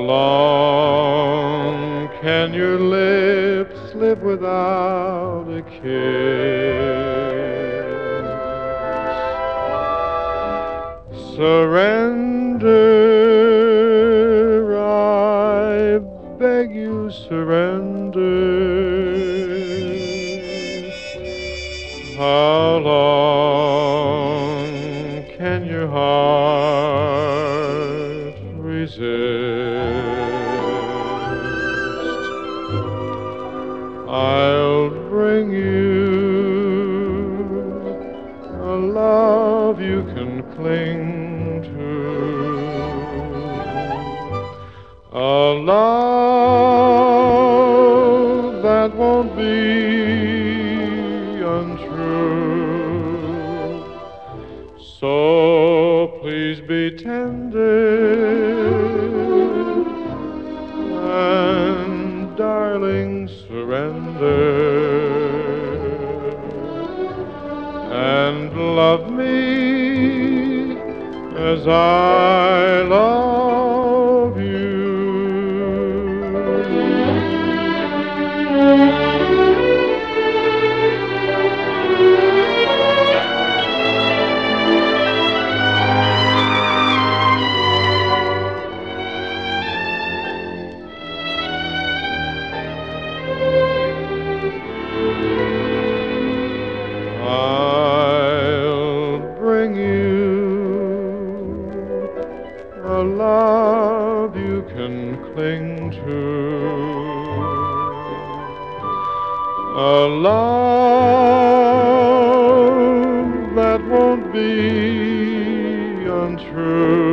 long can your lips live without a kiss? Surrender, I beg you, surrender. How long can your heart resist? I'll bring you a love you can cling to, a love that won't be untrue. So please be tender and darling, surrender and love me as I love you. I'll bring you a love you can cling to, a love that won't be untrue.